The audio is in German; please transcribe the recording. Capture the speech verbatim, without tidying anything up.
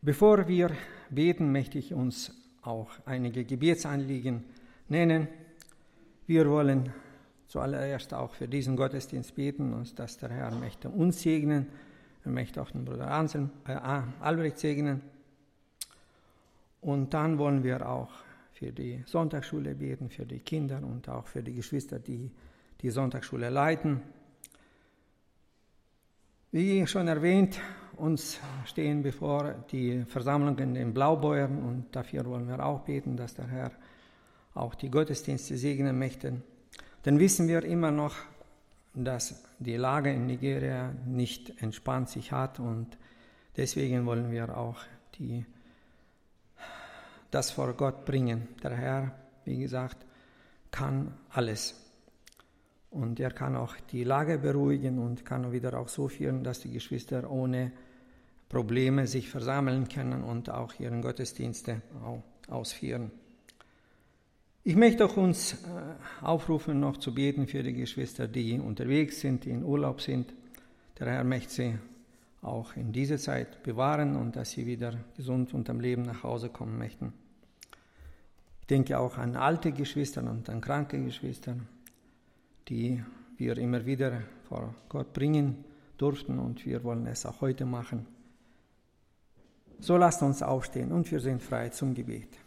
Bevor wir beten, möchte ich uns auch einige Gebetsanliegen nennen. Wir wollen zuallererst auch für diesen Gottesdienst beten, und dass der Herr möchte uns segnen. Er möchte auch den Bruder Anselm, äh, Albrecht segnen. Und dann wollen wir auch für die Sonntagsschule beten, für die Kinder und auch für die Geschwister, die die Sonntagsschule leiten. Wie schon erwähnt, uns stehen bevor die Versammlungen in Blaubeuern, und dafür wollen wir auch beten, dass der Herr auch die Gottesdienste segnen möchte. Dann wissen wir immer noch, dass die Lage in Nigeria nicht entspannt sich hat, und deswegen wollen wir auch die, das vor Gott bringen. Der Herr, wie gesagt, kann alles. Und er kann auch die Lage beruhigen und kann wieder auch so führen, dass die Geschwister ohne Probleme sich versammeln können und auch ihren Gottesdienste ausführen. Ich möchte auch uns aufrufen, noch zu beten für die Geschwister, die unterwegs sind, die in Urlaub sind. Der Herr möchte sie auch in dieser Zeit bewahren und dass sie wieder gesund und am Leben nach Hause kommen möchten. Ich denke auch an alte Geschwister und an kranke Geschwister, die wir immer wieder vor Gott bringen durften, und wir wollen es auch heute machen. So lasst uns aufstehen und wir sind frei zum Gebet.